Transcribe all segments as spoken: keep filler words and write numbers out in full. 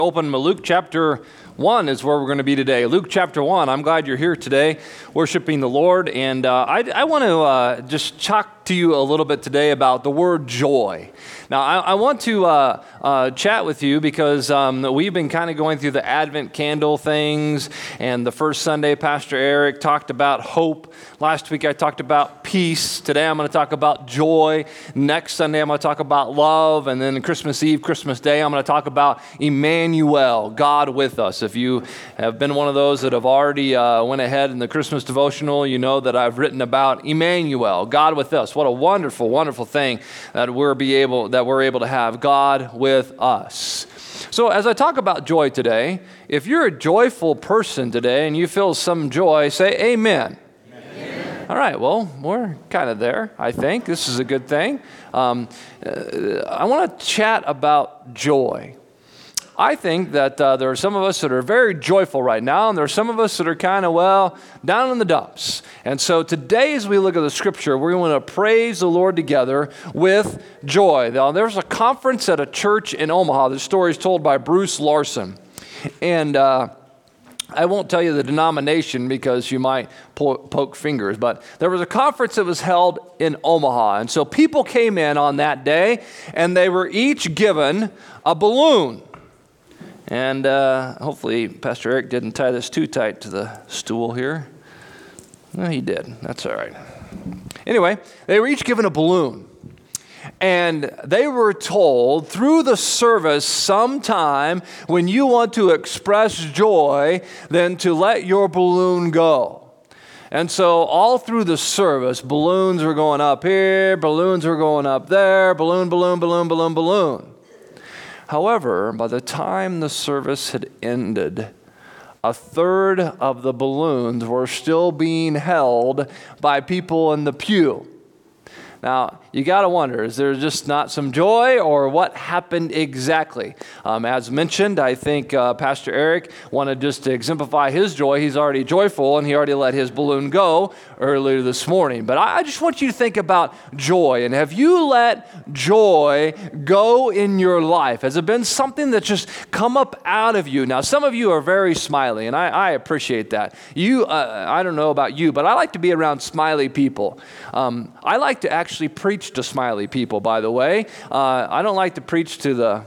Open to Luke chapter one is where we're going to be today. Luke chapter one. I'm glad you're here today worshiping the Lord. And uh, I, I want to uh, just talk to you a little bit today about the word joy. Now, I, I want to uh, uh, chat with you because um, we've been kind of going through the Advent candle things. And the first Sunday, Pastor Eric talked about hope. Last week, I talked about peace. Today, I'm going to talk about joy. Next Sunday, I'm going to talk about love. And then Christmas Eve, Christmas Day, I'm going to talk about Emmanuel, God with us. If you have been one of those that have already uh, went ahead in the Christmas devotional, you know that I've written about Emmanuel, God with us. What a wonderful, wonderful thing that we're be able that we're able to have God with us. So as I talk about joy today, if you're a joyful person today and you feel some joy, say amen. Amen. All right, well, we're kind of there, I think. This is a good thing. Um, uh, I want to chat about joy. I think that uh, there are some of us that are very joyful right now, and there are some of us that are kind of, well, down in the dumps. And so today, as we look at the scripture, we're going to praise the Lord together with joy. Now, there's a conference at a church in Omaha. The story is told by Bruce Larson. And uh, I won't tell you the denomination because you might po- poke fingers, but there was a conference that was held in Omaha. And so people came in on that day, and they were each given a balloon. And uh, hopefully Pastor Eric didn't tie this too tight to the stool here. No, he did. That's all right. Anyway, they were each given a balloon. And they were told through the service sometime when you want to express joy, then to let your balloon go. And so all through the service, balloons were going up here, balloons were going up there, balloon, balloon, balloon, balloon, balloon. However, by the time the service had ended, a third of the balloons were still being held by people in the pew. Now, you got to wonder, is there just not some joy, or what happened exactly? Um, as mentioned, I think uh, Pastor Eric wanted just to exemplify his joy. He's already joyful, and he already let his balloon go earlier this morning. But I, I just want you to think about joy. And have you let joy go in your life? Has it been something that's just come up out of you? Now, some of you are very smiley, and I, I appreciate that. You, uh, I don't know about you, but I like to be around smiley people. Um, I like to actually preach to smiley people, by the way. Uh, I don't like to preach to the...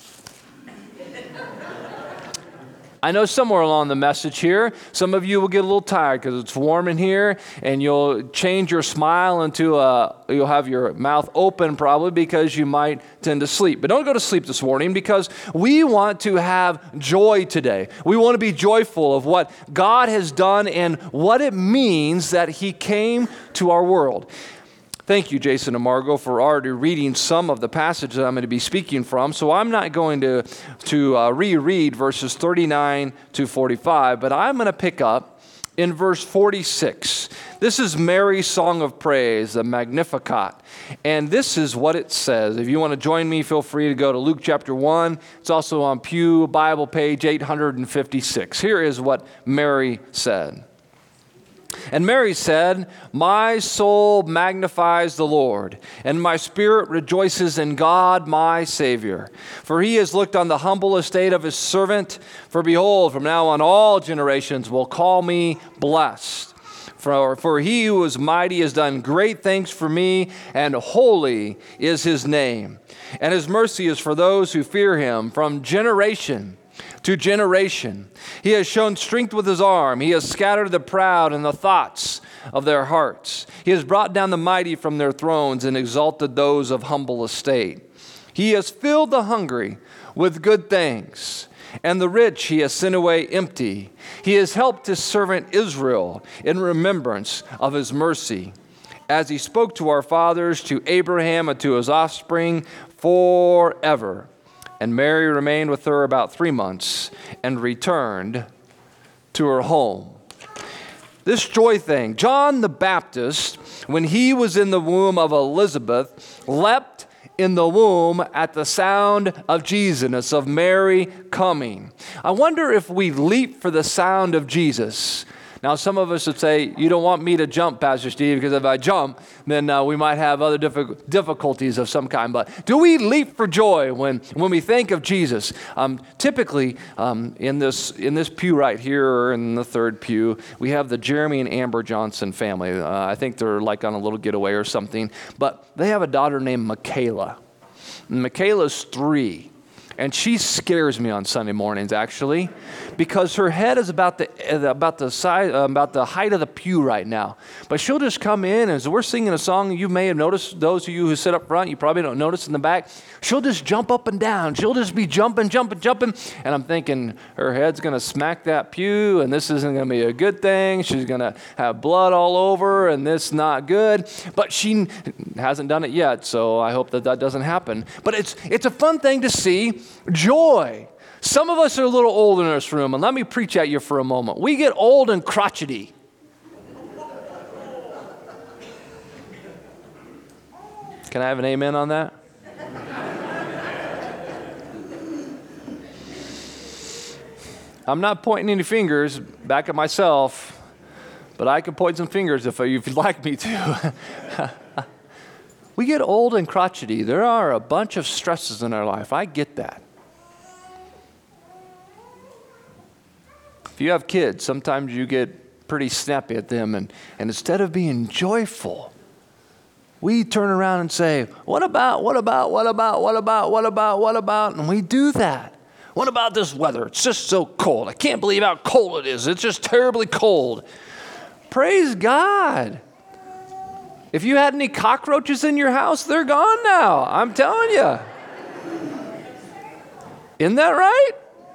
I know somewhere along the message here, some of you will get a little tired because it's warm in here, and you'll change your smile into a, you'll have your mouth open probably because you might tend to sleep. But don't go to sleep this morning because we want to have joy today. We want to be joyful of what God has done and what it means that He came to our world. Thank you, Jason and Margot, for already reading some of the passage that I'm going to be speaking from. So I'm not going to, to uh, reread verses thirty-nine to forty-five, but I'm going to pick up in verse forty-six. This is Mary's song of praise, the Magnificat. And this is what it says. If you want to join me, feel free to go to Luke chapter one. It's also on Pew Bible page eight hundred fifty-six. Here is what Mary said. And Mary said, "My soul magnifies the Lord, and my spirit rejoices in God my Savior. For He has looked on the humble estate of His servant. For behold, from now on all generations will call me blessed. For, for He who is mighty has done great things for me, and holy is His name. And His mercy is for those who fear Him from generation to generation. He has shown strength with His arm. He has scattered the proud in the thoughts of their hearts. He has brought down the mighty from their thrones and exalted those of humble estate. He has filled the hungry with good things, and the rich He has sent away empty. He has helped His servant Israel in remembrance of His mercy, as He spoke to our fathers, to Abraham, and to his offspring forever." And Mary remained with her about three months and returned to her home. This joy thing, John the Baptist, when he was in the womb of Elizabeth, leapt in the womb at the sound of Jesus, of Mary coming. I wonder if we leap for the sound of Jesus. Now, some of us would say, you don't want me to jump, Pastor Steve, because if I jump, then uh, we might have other diffi- difficulties of some kind. But do we leap for joy when, when we think of Jesus? Um, typically, um, in this in this pew right here, or in the third pew, we have the Jeremy and Amber Johnson family. Uh, I think they're like on a little getaway or something. But they have a daughter named Michaela. And Michaela's three. And she scares me on Sunday mornings, actually, because her head is about the about the size uh, about the height of the pew right now. But she'll just come in, and as we're singing a song, you may have noticed, those of you who sit up front, you probably don't notice in the back, she'll just jump up and down. She'll just be jumping, jumping, jumping. And I'm thinking, her head's going to smack that pew, and this isn't going to be a good thing. She's going to have blood all over, and this is not good. But she hasn't done it yet, so I hope that that doesn't happen. But it's it's a fun thing to see. Joy. Some of us are a little old in this room, and let me preach at you for a moment. We get old and crotchety. Can I have an amen on that? I'm not pointing any fingers back at myself, but I can point some fingers if you'd like me to. We get old and crotchety. There are a bunch of stresses in our life. I get that. If you have kids, sometimes you get pretty snappy at them, and, and instead of being joyful, we turn around and say, what about, what about, what about, what about, what about, what about, and we do that. What about this weather? It's just so cold. I can't believe how cold it is. It's just terribly cold. Praise God. If you had any cockroaches in your house, they're gone now. I'm telling you. Isn't that right?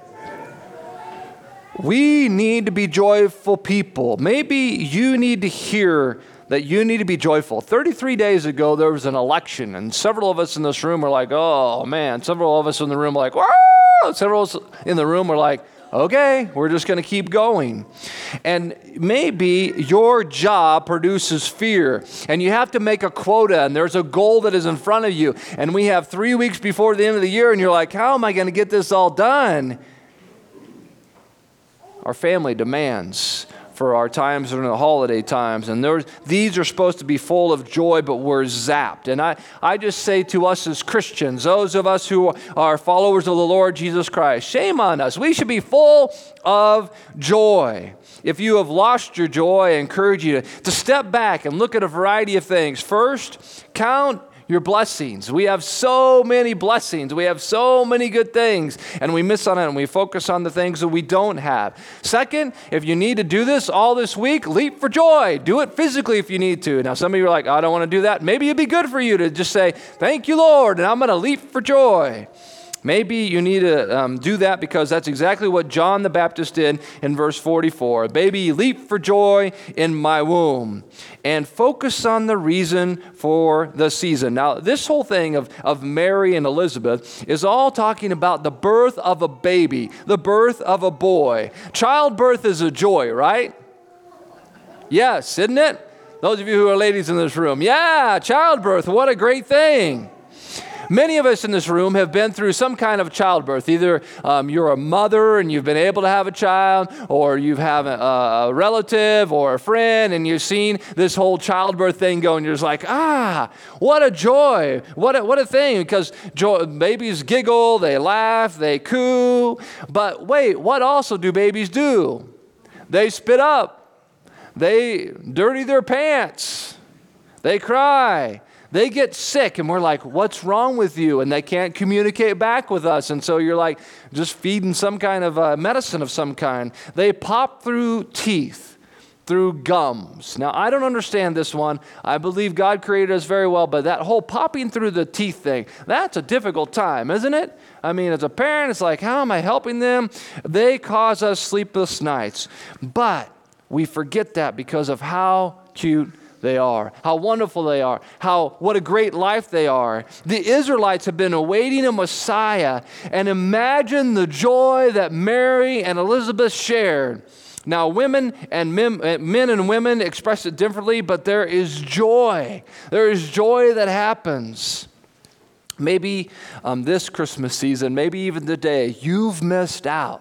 We need to be joyful people. Maybe you need to hear that you need to be joyful. thirty-three days ago, there was an election, and several of us in this room were like, oh, man. Several of us in the room were like, whoa. Several of us in the room were like, okay, we're just going to keep going. And maybe your job produces fear, and you have to make a quota, and there's a goal that is in front of you, and we have three weeks before the end of the year, and you're like, how am I going to get this all done? Our family demands for our times during the holiday times, and there's, these are supposed to be full of joy, but we're zapped. And I, I just say to us as Christians, those of us who are followers of the Lord Jesus Christ, shame on us. We should be full of joy. If you have lost your joy, I encourage you to, to step back and look at a variety of things. First, count your blessings. We have so many blessings. We have so many good things, and we miss on it, and we focus on the things that we don't have. Second, if you need to do this all this week, leap for joy. Do it physically if you need to. Now, some of you are like, I don't want to do that. Maybe it'd be good for you to just say, thank you, Lord, and I'm going to leap for joy. Maybe you need to um, do that because that's exactly what John the Baptist did in verse forty-four. Baby, leap for joy in my womb. And focus on the reason for the season. Now, this whole thing of, of Mary and Elizabeth is all talking about the birth of a baby, the birth of a boy. Childbirth is a joy, right? Yes, isn't it? Those of you who are ladies in this room, yeah, childbirth, what a great thing. Many of us in this room have been through some kind of childbirth. Either um, you're a mother and you've been able to have a child, or you have a, a relative or a friend and you've seen this whole childbirth thing go, and you're just like, ah, what a joy, what a, what a thing, because joy, babies giggle, they laugh, they coo. But wait, what also do babies do? They spit up, they dirty their pants, they cry. They get sick, and we're like, what's wrong with you? And they can't communicate back with us. And so you're like just feeding some kind of uh, medicine of some kind. They pop through teeth, through gums. Now, I don't understand this one. I believe God created us very well, but that whole popping through the teeth thing, that's a difficult time, isn't it? I mean, as a parent, it's like, how am I helping them? They cause us sleepless nights. But we forget that because of how cute they are, how wonderful they are, how what a great life they are. The Israelites have been awaiting a Messiah, and imagine the joy that Mary and Elizabeth shared. Now, women and men, men and women express it differently, but there is joy. There is joy that happens. Maybe um, this Christmas season, maybe even today, you've missed out.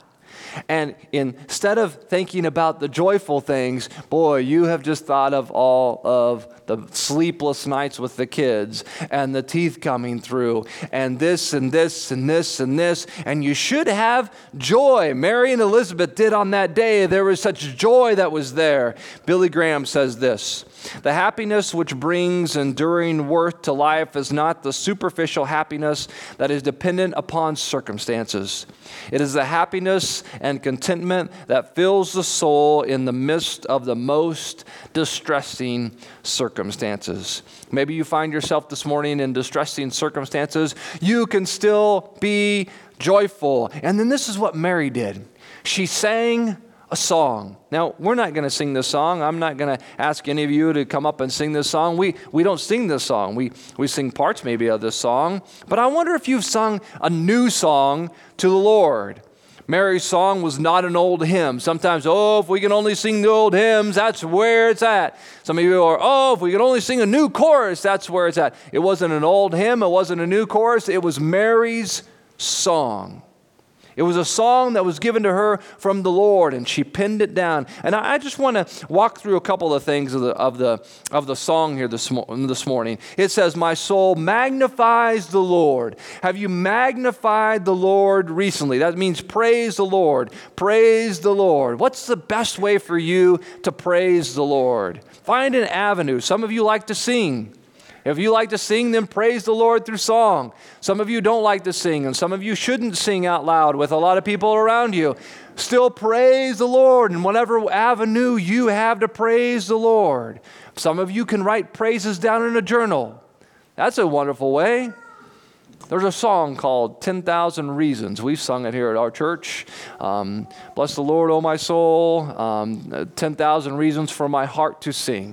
And instead of thinking about the joyful things, boy, you have just thought of all of the sleepless nights with the kids and the teeth coming through and this and this and this and this. And you should have joy. Mary and Elizabeth did on that day. There was such joy that was there. Billy Graham says this: the happiness which brings enduring worth to life is not the superficial happiness that is dependent upon circumstances. It is the happiness and contentment that fills the soul in the midst of the most distressing circumstances. Maybe you find yourself this morning in distressing circumstances. You can still be joyful. And then this is what Mary did. She sang a song. Now, we're not going to sing this song. I'm not going to ask any of you to come up and sing this song. We we don't sing this song. We we sing parts maybe of this song. But I wonder if you've sung a new song to the Lord. Mary's song was not an old hymn. Sometimes, oh, if we can only sing the old hymns, that's where it's at. Some of you are, oh, if we could only sing a new chorus, that's where it's at. It wasn't an old hymn. It wasn't a new chorus. It was Mary's song. It was a song that was given to her from the Lord, and she penned it down. And I just want to walk through a couple of things of the of the of the song here this, mo- this morning. It says, "My soul magnifies the Lord." Have you magnified the Lord recently? That means praise the Lord. Praise the Lord. What's the best way for you to praise the Lord? Find an avenue. Some of you like to sing. If you like to sing, then praise the Lord through song. Some of you don't like to sing, and some of you shouldn't sing out loud with a lot of people around you. Still praise the Lord in whatever avenue you have to praise the Lord. Some of you can write praises down in a journal. That's a wonderful way. There's a song called ten thousand Reasons. We've sung it here at our church. Um, Bless the Lord, O my soul. Um, ten thousand Reasons for my heart to sing.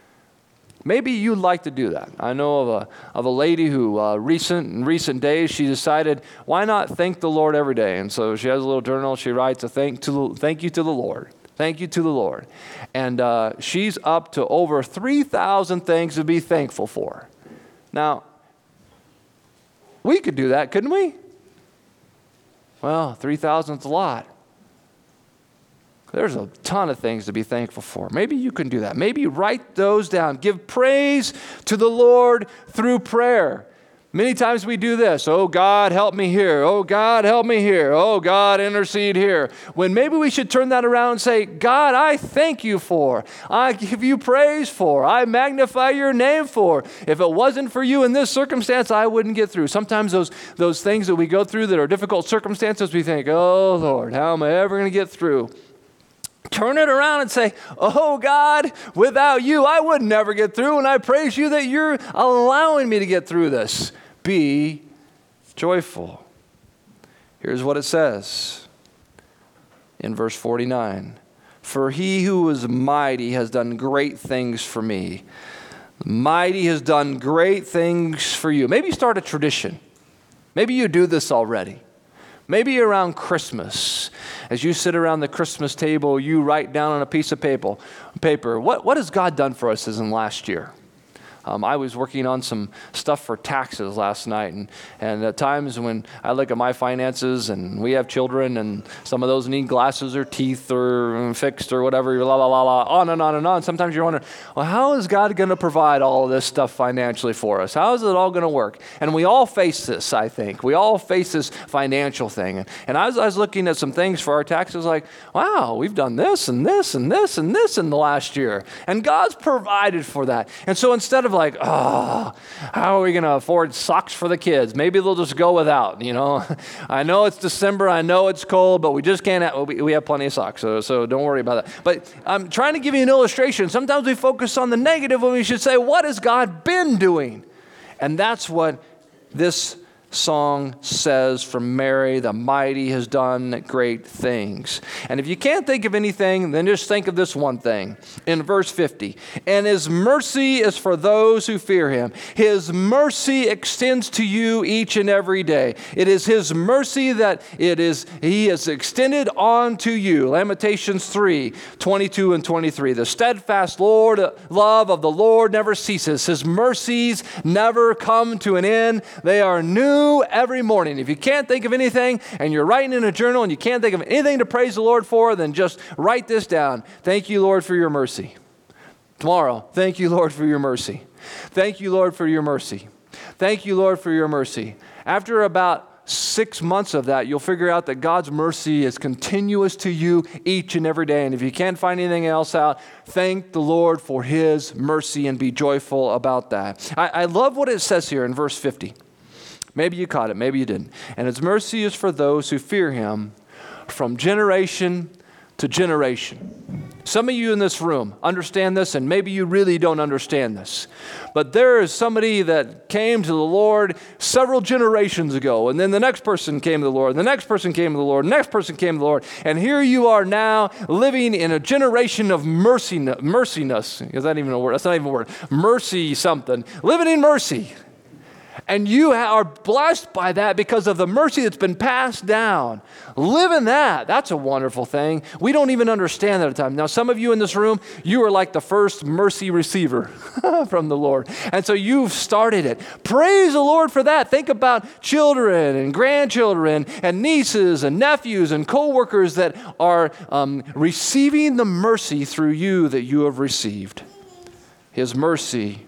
Maybe you'd like to do that. I know of a of a lady who uh, recent in recent days she decided, why not thank the Lord every day? And so she has a little journal. She writes a thank to thank you to the Lord, thank you to the Lord, and uh, she's up to over three thousand things to be thankful for. Now, we could do that, couldn't we? Well, three thousand is a lot. There's a ton of things to be thankful for. Maybe you can do that. Maybe write those down. Give praise to the Lord through prayer. Many times we do this. Oh, God, help me here. Oh, God, help me here. Oh, God, intercede here. When maybe we should turn that around and say, God, I thank you for. I give you praise for. I magnify your name for. If it wasn't for you in this circumstance, I wouldn't get through. Sometimes those, those things that we go through that are difficult circumstances, we think, oh, Lord, how am I ever going to get through? Turn it around and say, oh, God, without you, I would never get through, and I praise you that you're allowing me to get through this. Be joyful. Here's what it says in verse forty-nine. For he who is mighty has done great things for me. Mighty has done great things for you. Maybe start a tradition. Maybe you do this already. Maybe around Christmas, as you sit around the Christmas table, you write down on a piece of paper, paper what, what has God done for us as in last year? Um, I was working on some stuff for taxes last night, and, and at times when I look at my finances, and we have children, and some of those need glasses or teeth or fixed or whatever, la, la, la, la, on and on and on. Sometimes you're wondering, well, how is God going to provide all of this stuff financially for us? How is it all going to work? And we all face this, I think. We all face this financial thing. And, and I, was, I was looking at some things for our taxes like, wow, we've done this and this and this and this in the last year. And God's provided for that. And so instead of like, oh, how are we going to afford socks for the kids? Maybe they'll just go without, you know. I know it's December, I know it's cold, but we just can't, have, we, we have plenty of socks, so, so don't worry about that. But I'm trying to give you an illustration. Sometimes we focus on the negative when we should say, what has God been doing? And that's what this song says from Mary, the mighty has done great things. And if you can't think of anything, then just think of this one thing. In verse fifty, and his mercy is for those who fear him. His mercy extends to you each and every day. It is his mercy that it is he has extended on to you. Lamentations three, twenty-two and twenty-three. The steadfast Lord, love of the Lord never ceases. His mercies never come to an end. They are new new every morning. If you can't think of anything and you're writing in a journal and you can't think of anything to praise the Lord for, then just write this down. Thank you, Lord, for your mercy. Tomorrow, thank you, Lord, for your mercy. Thank you, Lord, for your mercy. Thank you, Lord, for your mercy. After about six months of that, you'll figure out that God's mercy is continuous to you each and every day. And if you can't find anything else out, thank the Lord for his mercy and be joyful about that. I, I love what it says here in verse fifty. Maybe you caught it, maybe you didn't. And his mercy is for those who fear him from generation to generation. Some of you in this room understand this, and maybe you really don't understand this. But there is somebody that came to the Lord several generations ago, and then the next person came to the Lord, and the next person came to the Lord, and the next person came to the Lord, and here you are now living in a generation of mercy, merciness. Is that even a word? That's not even a word. Mercy something. Living in mercy. And you are blessed by that because of the mercy that's been passed down. Live in that. That's a wonderful thing. We don't even understand that at times. Now, some of you in this room, you are like the first mercy receiver from the Lord. And so you've started it. Praise the Lord for that. Think about children and grandchildren and nieces and nephews and co-workers that are um, receiving the mercy through you that you have received. His mercy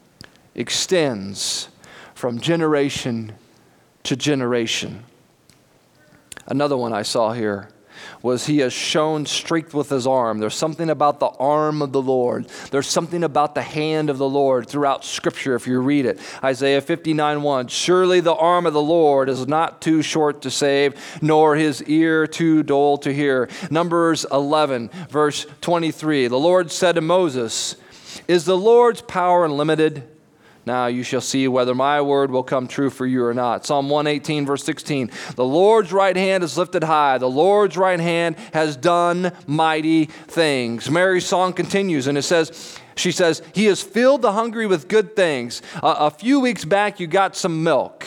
extends from generation to generation. Another one I saw here was he has shown strength with his arm. There's something about the arm of the Lord. There's something about the hand of the Lord throughout Scripture if you read it. Isaiah fifty-nine one, surely the arm of the Lord is not too short to save, nor his ear too dull to hear. Numbers eleven, verse twenty-three, the Lord said to Moses, is the Lord's power unlimited? Now you shall see whether my word will come true for you or not. Psalm one eighteen, verse sixteen. The Lord's right hand is lifted high. The Lord's right hand has done mighty things. Mary's song continues, and it says, she says, he has filled the hungry with good things. Uh, a few weeks back, you got some milk.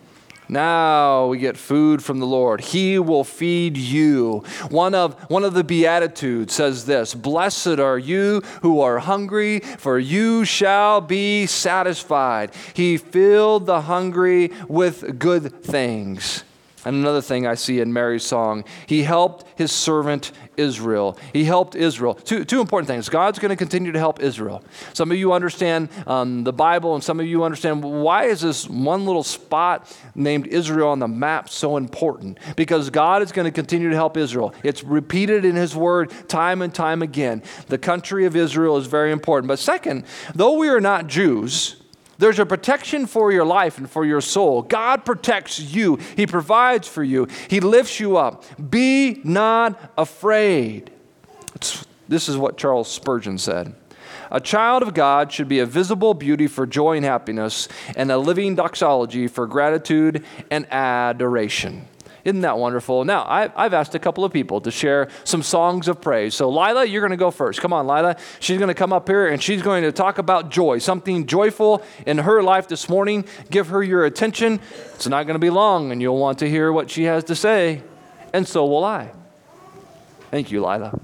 Now we get food from the Lord. He will feed you. One of, one of the Beatitudes says this, blessed are you who are hungry, for you shall be satisfied. He filled the hungry with good things. And another thing I see in Mary's song, he helped his servant Israel. He helped Israel. Two, two important things. God's going to continue to help Israel. Some of you understand um, the Bible, and some of you understand why is this one little spot named Israel on the map so important? Because God is going to continue to help Israel. It's repeated in his word time and time again. The country of Israel is very important. But second, though we are not Jews, there's a protection for your life and for your soul. God protects you. He provides for you. He lifts you up. Be not afraid. It's, this is what Charles Spurgeon said. A child of God should be a visible beauty for joy and happiness and a living doxology for gratitude and adoration. Isn't that wonderful? Now, I've asked a couple of people to share some songs of praise. So, Lila, you're going to go first. Come on, Lila. She's going to come up here, and she's going to talk about joy, something joyful in her life this morning. Give her your attention. It's not going to be long, and you'll want to hear what she has to say, and so will I. Thank you, Lila.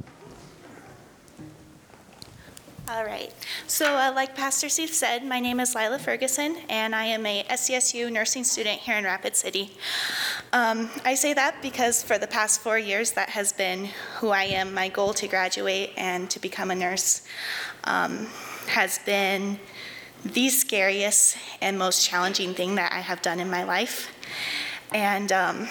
All right. So uh, like Pastor Steve said, my name is Lila Ferguson, and I am a S C S U nursing student here in Rapid City. Um, I say that because for the past four years, that has been who I am. My goal to graduate and to become a nurse um, has been the scariest and most challenging thing that I have done in my life. And um,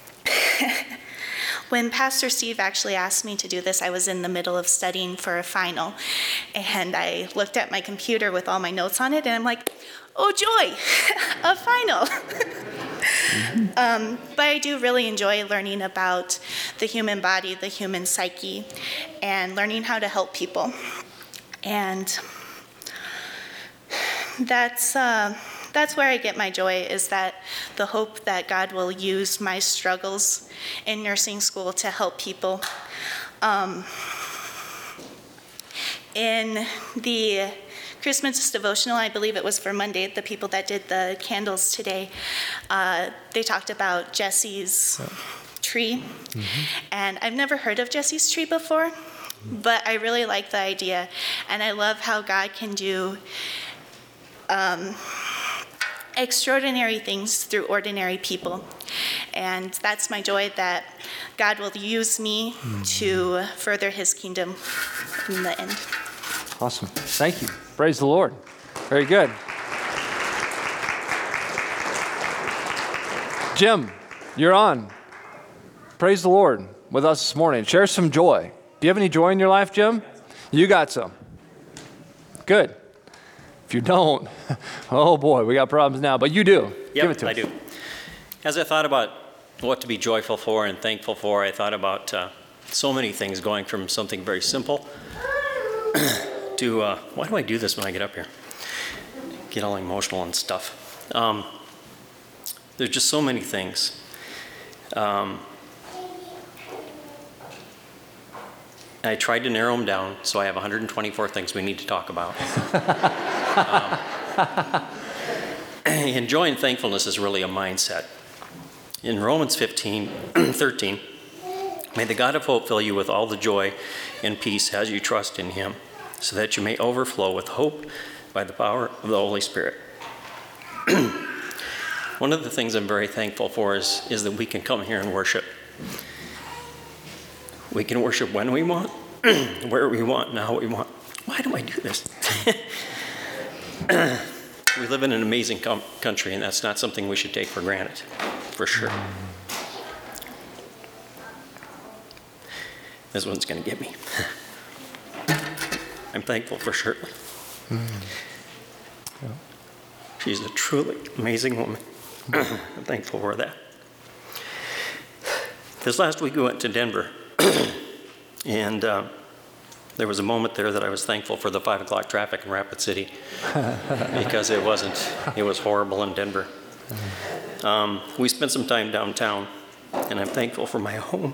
when Pastor Steve actually asked me to do this, I was in the middle of studying for a final, and I looked at my computer with all my notes on it, and I'm like, oh joy, a final. um, but I do really enjoy learning about the human body, the human psyche, and learning how to help people. And that's uh, that's where I get my joy, is that the hope that God will use my struggles in nursing school to help people. Um, in the Christmas devotional, I believe it was for Monday, the people that did the candles today, uh, they talked about Jesse's tree. Mm-hmm. And I've never heard of Jesse's tree before, but I really like the idea. And I love how God can do um, extraordinary things through ordinary people. And that's my joy, that God will use me to further his kingdom in the end. Awesome. Thank you. Praise the Lord. Very good. Jim, you're on. Praise the Lord with us this morning. Share some joy. Do you have any joy in your life, Jim? You got some. Good. If you don't, oh boy, we got problems now. But you do. Yep, Give it to I us. do. As I thought about what to be joyful for and thankful for, I thought about uh, so many things, going from something very simple to, uh, why do I do this when I get up here? Get all emotional and stuff. Um, there's just so many things. Um, I tried to narrow them down, so I have one hundred twenty-four things we need to talk about. um, and joy and thankfulness is really a mindset. In Romans fifteen, thirteen, may the God of hope fill you with all the joy and peace as you trust in him, so that you may overflow with hope by the power of the Holy Spirit. One of the things I'm very thankful for is, is that we can come here and worship. We can worship when we want, where we want, and how we want. Why do I do this? We live in an amazing com- country, and that's not something we should take for granted, for sure. This one's going to get me. I'm thankful for Shirley. Mm. Yeah. She's a truly amazing woman. I'm thankful for that. This last week we went to Denver. And uh, there was a moment there that I was thankful for the five o'clock traffic in Rapid City because it wasn't, it was horrible in Denver. Um, we spent some time downtown, and I'm thankful for my home.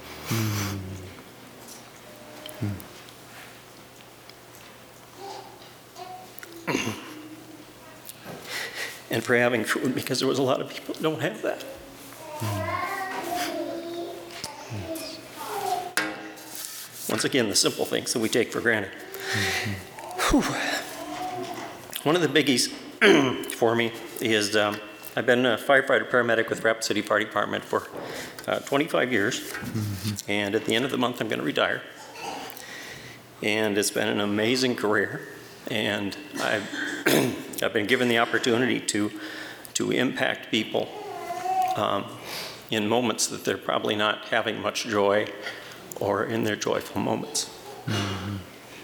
And for having food, because there was a lot of people that don't have that. Once again, the simple things that we take for granted. Mm-hmm. One of the biggies for me is um, I've been a firefighter paramedic with Rapid City Fire Department for uh, twenty-five years, mm-hmm. and at the end of the month I'm going to retire. And it's been an amazing career, and I've I've been given the opportunity to to impact people um, in moments that they're probably not having much joy, or in their joyful moments. Mm-hmm.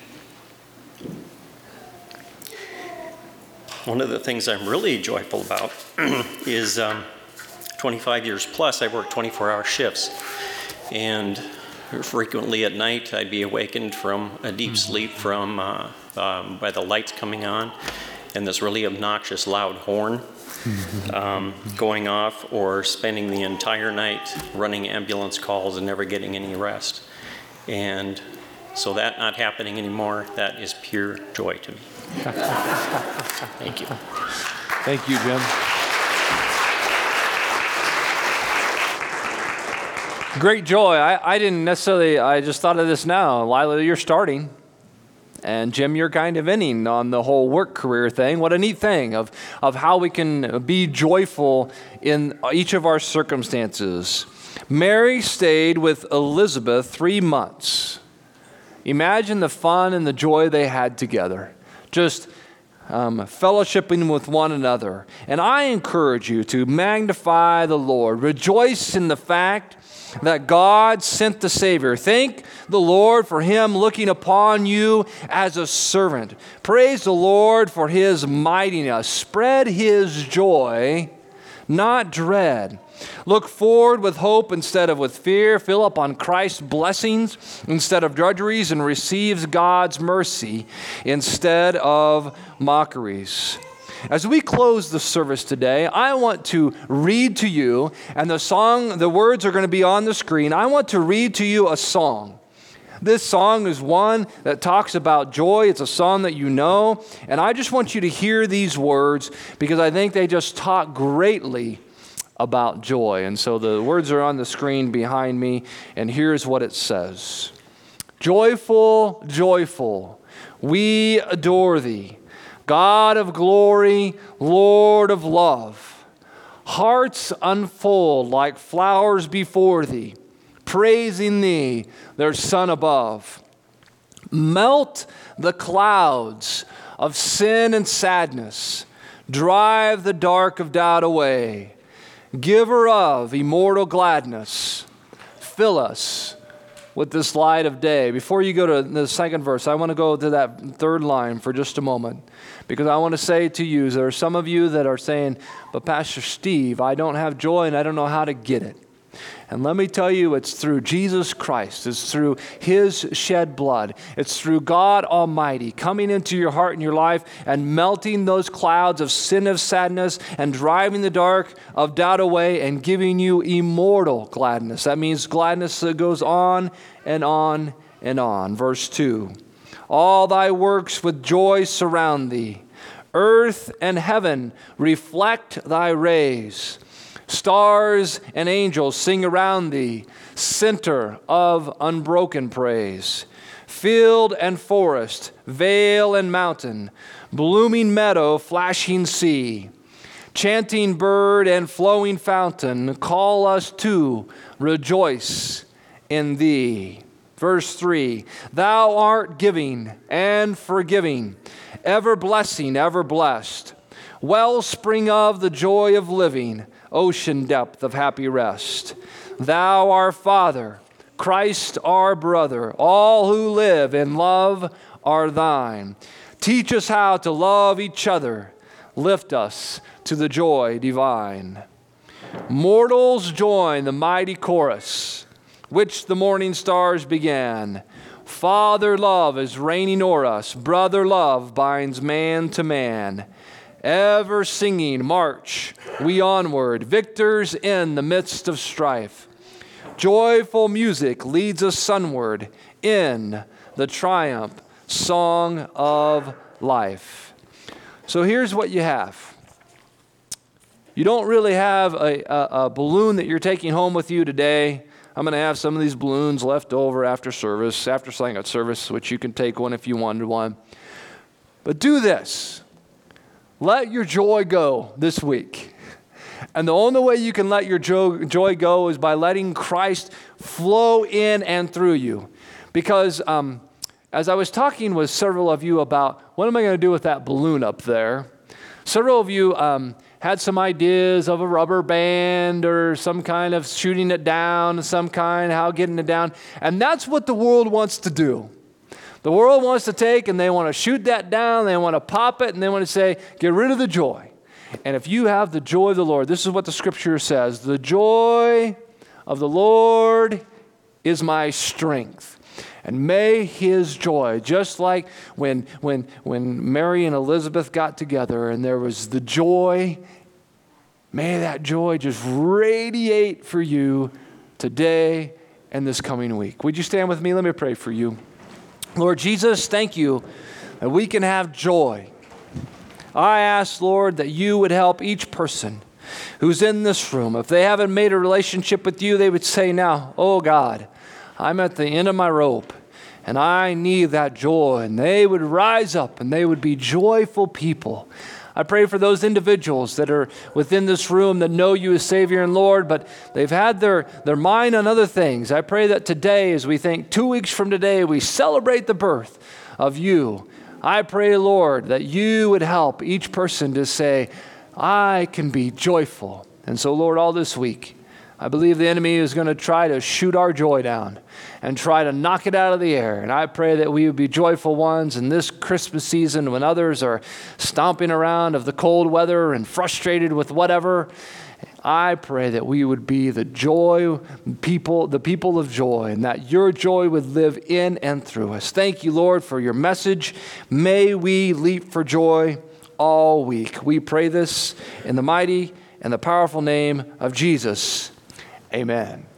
One of the things I'm really joyful about is um, twenty-five years plus, I work twenty-four hour shifts. And frequently at night, I'd be awakened from a deep mm-hmm. sleep from uh, um, by the lights coming on and this really obnoxious loud horn mm-hmm. um, going off, or spending the entire night running ambulance calls and never getting any rest. And so that not happening anymore, that is pure joy to me. Thank you. Thank you, Jim. Great joy. I, I didn't necessarily, I just thought of this now. Lila, you're starting. And Jim, you're kind of ending on the whole work career thing. What a neat thing of, of how we can be joyful in each of our circumstances. Mary stayed with Elizabeth three months. Imagine the fun and the joy they had together, just um, fellowshipping with one another. And I encourage you to magnify the Lord. Rejoice in the fact that God sent the Savior. Thank the Lord for Him looking upon you as a servant. Praise the Lord for His mightiness. Spread His joy, not dread. Look forward with hope instead of with fear. Fill up on Christ's blessings instead of drudgeries, and receives God's mercy instead of mockeries. As we close the service today, I want to read to you, and the song, the words are going to be on the screen. I want to read to you a song. This song is one that talks about joy. It's a song that you know, and I just want you to hear these words because I think they just talk greatly about joy. And so the words are on the screen behind me, and here's what it says. Joyful, joyful, we adore thee. God of glory, Lord of love. Hearts unfold like flowers before thee, praising thee, their Son above. Melt the clouds of sin and sadness, drive the dark of doubt away. Giver of immortal gladness, fill us with this light of day. Before you go to the second verse, I want to go to that third line for just a moment, because I want to say to you, there are some of you that are saying, but Pastor Steve, I don't have joy and I don't know how to get it. And let me tell you, it's through Jesus Christ. It's through His shed blood. It's through God Almighty coming into your heart and your life and melting those clouds of sin, of sadness, and driving the dark of doubt away and giving you immortal gladness. That means gladness that goes on and on and on. Verse two, all thy works with joy surround thee. Earth and heaven reflect thy rays. Stars and angels sing around thee, center of unbroken praise. Field and forest, vale and mountain, blooming meadow, flashing sea, chanting bird and flowing fountain, call us to rejoice in thee. Verse three, thou art giving and forgiving, ever blessing, ever blessed, wellspring of the joy of living, ocean depth of happy rest. Thou our Father, Christ our brother, all who live in love are thine. Teach us how to love each other, lift us to the joy divine. Mortals join the mighty chorus, which the morning stars began. Father love is reigning o'er us, brother love binds man to man. Ever singing, march we onward, victors in the midst of strife. Joyful music leads us sunward in the triumph song of life. So here's what you have. You don't really have a, a, a balloon that you're taking home with you today. I'm going to have some of these balloons left over after service, after Slang Out service, which you can take one if you wanted one. But do this. Let your joy go this week. And the only way you can let your jo- joy go is by letting Christ flow in and through you. Because um, as I was talking with several of you about what am I going to do with that balloon up there, several of you um, had some ideas of a rubber band or some kind of shooting it down, some kind, how getting it down. And that's what the world wants to do. The world wants to take and they want to shoot that down, they want to pop it, and they want to say, get rid of the joy. And if you have the joy of the Lord, this is what the scripture says, the joy of the Lord is my strength. And may His joy, just like when, when, when Mary and Elizabeth got together and there was the joy, may that joy just radiate for you today and this coming week. Would you stand with me? Let me pray for you. Lord Jesus, thank you that we can have joy. I ask, Lord, that you would help each person who's in this room. If they haven't made a relationship with you, they would say now, oh God, I'm at the end of my rope and I need that joy. And they would rise up and they would be joyful people. I pray for those individuals that are within this room that know you as Savior and Lord, but they've had their, their mind on other things. I pray that today, as we think two weeks from today, we celebrate the birth of you. I pray, Lord, that you would help each person to say, I can be joyful. And so, Lord, all this week, I believe the enemy is going to try to shoot our joy down and try to knock it out of the air. And I pray that we would be joyful ones in this Christmas season when others are stomping around of the cold weather and frustrated with whatever. I pray that we would be the joy people, the people of joy, and that your joy would live in and through us. Thank you, Lord, for your message. May we leap for joy all week. We pray this in the mighty and the powerful name of Jesus. Amen.